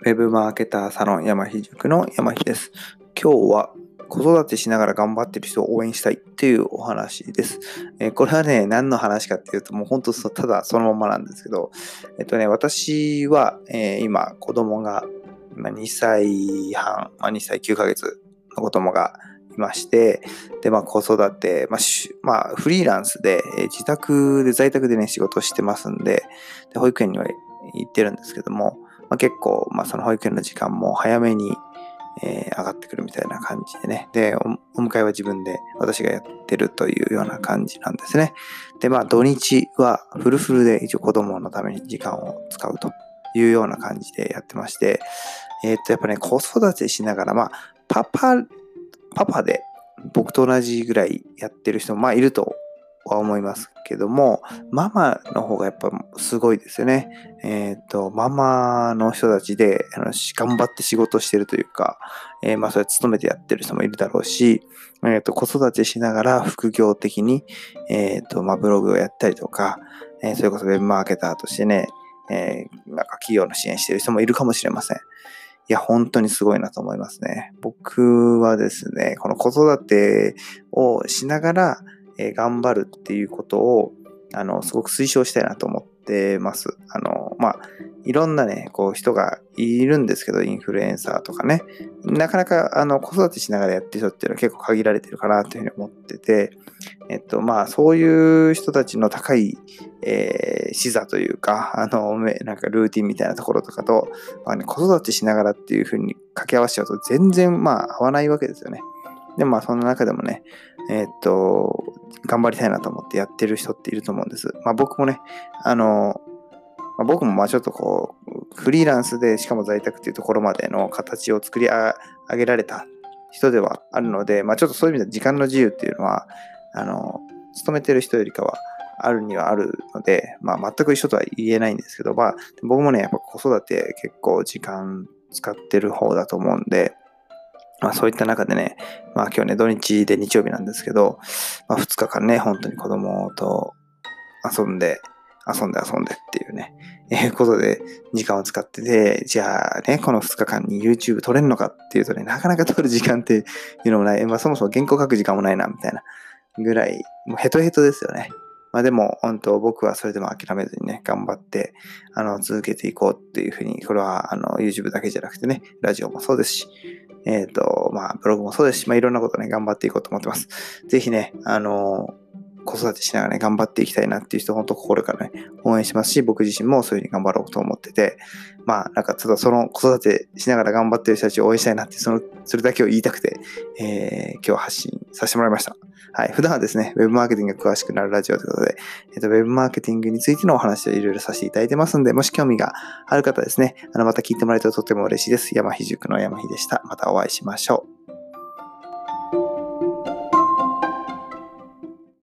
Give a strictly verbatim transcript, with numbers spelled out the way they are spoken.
ウェブマーケターサロン山ひ塾の山ひです。今日は子育てしながら頑張ってる人を応援したいっていうお話です。えーこれはね、何の話かっていうと、もう本当ただそのままなんですけど、えっとね、私は、えー今子供が今にさいはん、まあ、にさいきゅうかげつの子供がいまして、で、まあ子育て、まあ、しまあ、フリーランスで、えー自宅で在宅でね、仕事をしてますんで、で保育園には行ってるんですけども、まあ、結構、まあ、その保育園の時間も早めに、えー上がってくるみたいな感じでね。で、お、お迎えは自分で私がやってるというような感じなんですね。で、まあ土日はフルフルで一応子供のために時間を使うというような感じでやってまして、えーっと、やっぱね、子育てしながら、まあ、パパ、パパで僕と同じぐらいやってる人も、まあいるとは思いますけども、ママの方がやっぱすごいですよね。えっと、ママの人たちで、あの、し頑張って仕事してるというか、えーまあ、それ勤めてやってる人もいるだろうし、えっと、子育てしながら副業的に、えっと、まあ、ブログをやったりとか、えーそれこそウェブマーケターとしてね、えーなんか企業の支援してる人もいるかもしれません。いや、本当にすごいなと思いますね。僕はですね、この子育てをしながら、えー頑張るっていうことを、あの、すごく推奨したいなと思ってます。あの、まあ、いろんなね、こう人がいるんですけど、インフルエンサーとかね、なかなか、あの、子育てしながらやってる人っていうのは結構限られてるかなというふうに思ってて、えっと、まあ、そういう人たちの高い、えー視座というか、あの、めなんかルーティンみたいなところとかと、まあね、子育てしながらっていうふうに掛け合わせちゃうと全然、まあ、合わないわけですよね。でもまあ、その中でもね、えっと、頑張りたいなと思ってやってる人っていると思うんです。まあ僕もね、あの、まあ、僕もまあちょっとこう、フリーランスでしかも在宅っていうところまでの形を作り上げられた人ではあるので、まあちょっとそういう意味で時間の自由っていうのは、あの、勤めてる人よりかはあるにはあるので、まあ全く一緒とは言えないんですけど、まあ僕もね、やっぱ子育て結構時間使ってる方だと思うんで、まあそういった中でね、まあ今日ね、土日で日曜日なんですけど、まあふつかかんね、本当に子供と遊んで、遊んで遊んでっていうね、えーことで時間を使ってて、じゃあね、このふつかかんに YouTube 撮れるのかっていうとね、なかなか撮る時間っていうのもない、まあそもそも原稿書く時間もないな、みたいなぐらい、もうヘトヘトですよね。まあでも、本当僕はそれでも諦めずにね、頑張って、あの、続けていこうっていうふうに、これは、あの、YouTube だけじゃなくてね、ラジオもそうですし、えっと、まあ、ブログもそうですし、まあ、いろんなことね、頑張っていこうと思ってます。ぜひね、あの、子育てしながらね、頑張っていきたいなっていう人、本当心からね、応援しますし、僕自身もそういうふうに頑張ろうと思ってて、まあ、なんか、ちょっとその子育てしながら頑張ってる人たちを応援したいなって、その、それだけを言いたくて、えー、今日発信させてもらいました。はい。普段はですね、ウェブマーケティングが詳しくなるラジオということで、えっと、ウェブマーケティングについてのお話をいろいろさせていただいてますんで、もし興味がある方はですね、あの、また聞いてもらえるととても嬉しいです。山ひ塾の山ひでした。またお会いしましょう。